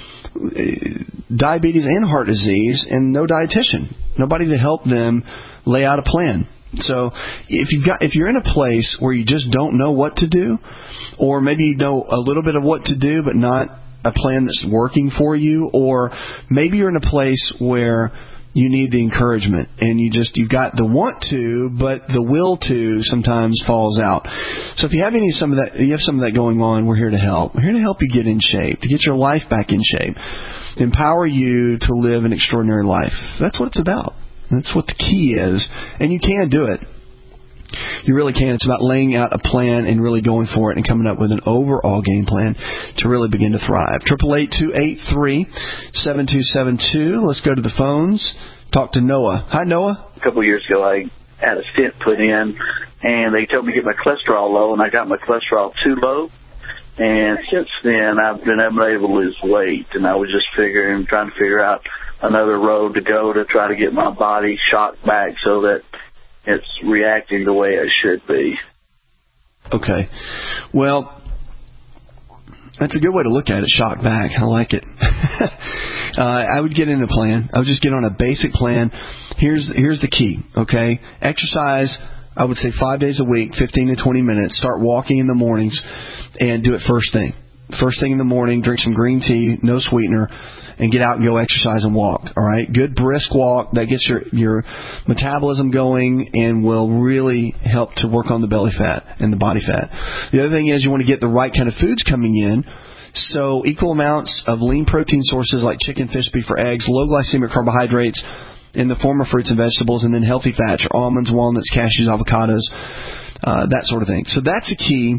Speaker 4: diabetes and heart disease and no dietitian, nobody to help them lay out a plan. So if you've got, if you're in a place where you just don't know what to do, or maybe you know a little bit of what to do but not a plan that's working for you, or maybe you're in a place where you need the encouragement and you just, you've got the want to, but the will to sometimes falls out. So if you have any some of that, you have some of that going on, we're here to help. We're here to help you get in shape, to get your life back in shape, empower you to live an extraordinary life. That's what it's about. That's what the key is, and you can do it. You really can. It's about laying out a plan and really going for it and coming up with an overall game plan to really begin to thrive. eight eight eight, two eight three, seven two seven two. Let's go to the phones. Talk to Noah. Hi, Noah.
Speaker 2: A couple of years ago, I had a stent put in, and they told me to get my cholesterol low, and I got my cholesterol too low. And since then, I've been able to lose weight, and I was just figuring, trying to figure out another road to go to try to get my body shocked back so that it's reacting the way it should be.
Speaker 4: Okay. Well, that's a good way to look at it, shocked back. I like it. uh, I would get in a plan. I would just get on a basic plan. Here's here's the key, okay? Exercise, I would say five days a week, fifteen to twenty minutes. Start walking in the mornings and do it first thing. First thing in the morning, drink some green tea, no sweetener, and get out and go exercise and walk, all right? Good brisk walk. That gets your, your metabolism going and will really help to work on the belly fat and the body fat. The other thing is you want to get the right kind of foods coming in. So equal amounts of lean protein sources like chicken, fish, beef, or eggs, low glycemic carbohydrates in the form of fruits and vegetables, and then healthy fats, your almonds, walnuts, cashews, avocados, uh, that sort of thing. So that's a key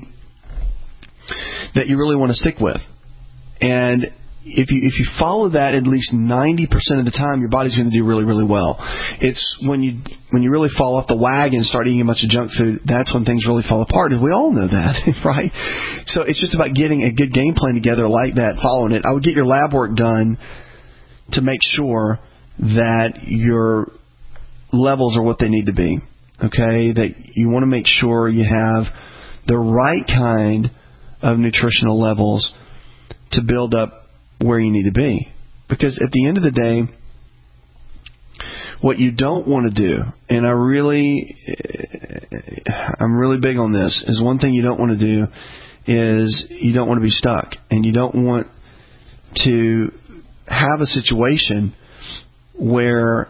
Speaker 4: that you really want to stick with. And if you if you follow that at least ninety percent of the time, your body's going to do really, really well. It's when you when you really fall off the wagon and start eating a bunch of junk food, that's when things really fall apart. And we all know that, right? So it's just about getting a good game plan together like that, following it. I would get your lab work done to make sure that your levels are what they need to be, okay? That you want to make sure you have the right kind of nutritional levels to build up where you need to be. Because at the end of the day, what you don't want to do, and I really, I'm really big on this, is one thing you don't want to do is you don't want to be stuck. And you don't want to have a situation where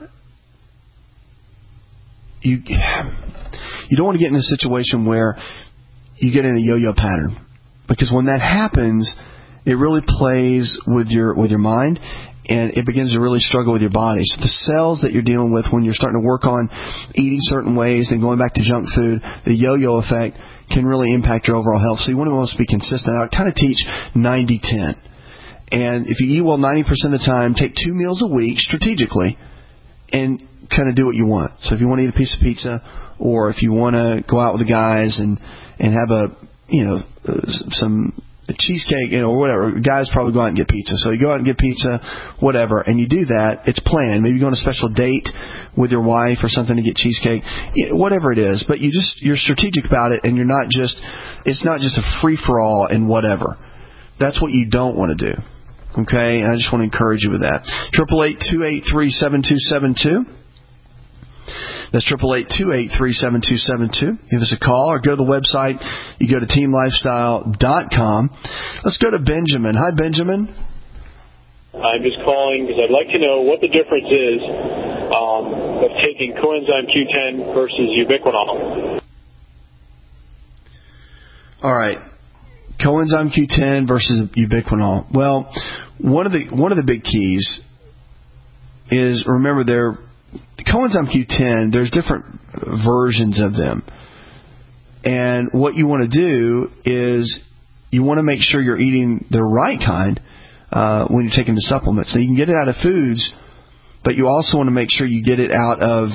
Speaker 4: you, you don't want to get in a situation where you get in a yo-yo pattern. Because when that happens, it really plays with your with your mind, and it begins to really struggle with your body. So the cells that you're dealing with when you're starting to work on eating certain ways and going back to junk food, the yo-yo effect can really impact your overall health. So you want to almost be consistent. I kind of teach ninety ten. And if you eat well ninety percent of the time, take two meals a week strategically and kind of do what you want. So if you want to eat a piece of pizza, or if you want to go out with the guys and, and have a, you know, uh, some cheesecake, you know, or whatever. Guys probably go out and get pizza. So you go out and get pizza, whatever, and you do that. It's planned. Maybe you go on a special date with your wife or something to get cheesecake, whatever it is. But you just, you're strategic about it, and you're not just, it's not just a free-for-all and whatever. That's what you don't want to do. Okay, I just want to encourage you with that. Triple eight two eight three seven two seven two. That's triple eight two eight three seven two seven two. Give us a call or go to the website. You go to team lifestyle dot com. Let's go to Benjamin. Hi, Benjamin.
Speaker 5: I'm just calling because I'd like to know what the difference is um, of taking coenzyme Q ten versus ubiquinol.
Speaker 4: All right, coenzyme Q ten versus ubiquinol. Well, one of the one of the big keys is, remember, there coenzyme Q ten. There's different versions of them, and what you want to do is you want to make sure you're eating the right kind uh, when you're taking the supplements. Now, you can get it out of foods, but you also want to make sure you get it out of.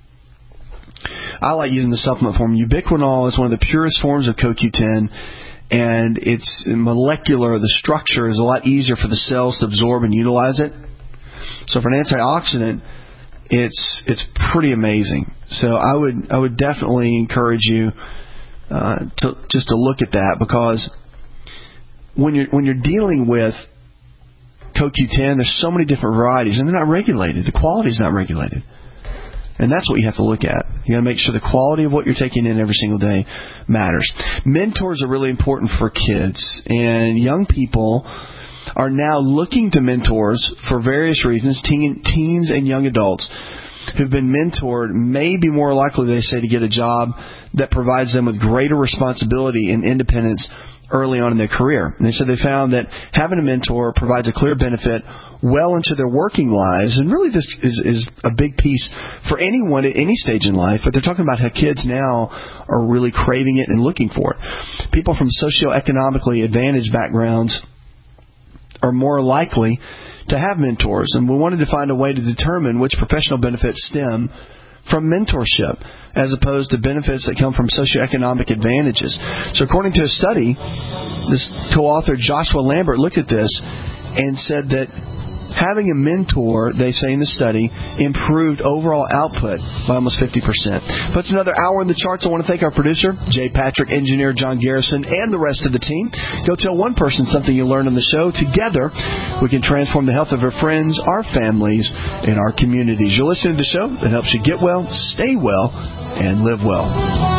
Speaker 4: I like using the supplement form. Ubiquinol is one of the purest forms of co Q ten, and it's molecular. The structure is a lot easier for the cells to absorb and utilize it. So for an antioxidant, it's it's pretty amazing. So I would I would definitely encourage you uh, to just to look at that, because when you're when you're dealing with co Q ten, there's so many different varieties, and they're not regulated. The quality is not regulated. And that's what you have to look at. You got to make sure the quality of what you're taking in every single day matters. Mentors are really important for kids, and young people are now looking to mentors for various reasons. Teen, teens and young adults who've been mentored may be more likely, they say, to get a job that provides them with greater responsibility and independence early on in their career. And they said they found that having a mentor provides a clear benefit well into their working lives, and really this is, is a big piece for anyone at any stage in life, but they're talking about how kids now are really craving it and looking for it. People from socioeconomically advantaged backgrounds are more likely to have mentors, and we wanted to find a way to determine which professional benefits stem from mentorship as opposed to benefits that come from socioeconomic advantages. So according to a study, this co-author Joshua Lambert looked at this and said that having a mentor, they say in the study, improved overall output by almost fifty percent. Puts another hour in the charts. I want to thank our producer, Jay Patrick, engineer John Garrison, and the rest of the team. Go tell one person something you learned on the show. Together, we can transform the health of our friends, our families, and our communities. You're listening to the show that helps you get well, stay well, and live well.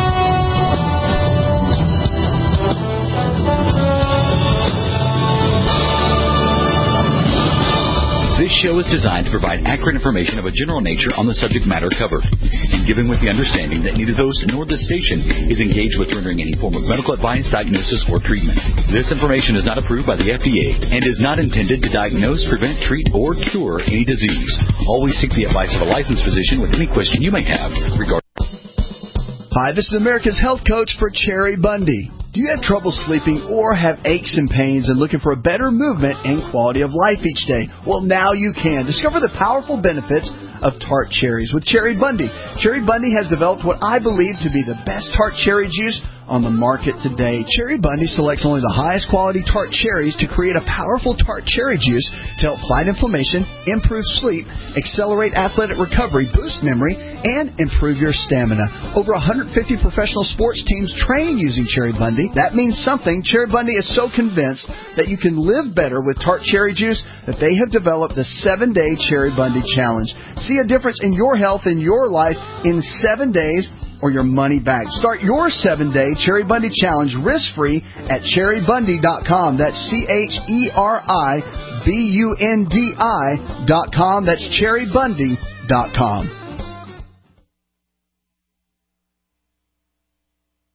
Speaker 16: This show is designed to provide accurate information of a general nature on the subject matter covered, and given with the understanding that neither host nor this station is engaged with rendering any form of medical advice, diagnosis, or treatment. This information is not approved by the F D A and is not intended to diagnose, prevent, treat, or cure any disease. Always seek the advice of a licensed physician with any question you may have regarding.
Speaker 4: Hi, this is America's Health Coach for Cherry Bundy. Do you have trouble sleeping or have aches and pains and looking for a better movement and quality of life each day? Well, now you can. Discover the powerful benefits of tart cherries with Cherry Bundy. Cherry Bundy has developed what I believe to be the best tart cherry juice on the market today. Cherry Bundy selects only the highest quality tart cherries to create a powerful tart cherry juice to help fight inflammation, improve sleep, accelerate athletic recovery, boost memory, and improve your stamina. Over one hundred fifty professional sports teams train using Cherry Bundy. That means something. Cherry Bundy is so convinced that you can live better with tart cherry juice that they have developed the seven-day Cherry Bundy Challenge. See a difference in your health and your life in seven days or your money back. Start your seven-day Cherry Bundy Challenge risk-free at cherry bundy dot com. That's C H E R I B U N D I dot com. That's cherry bundy dot com.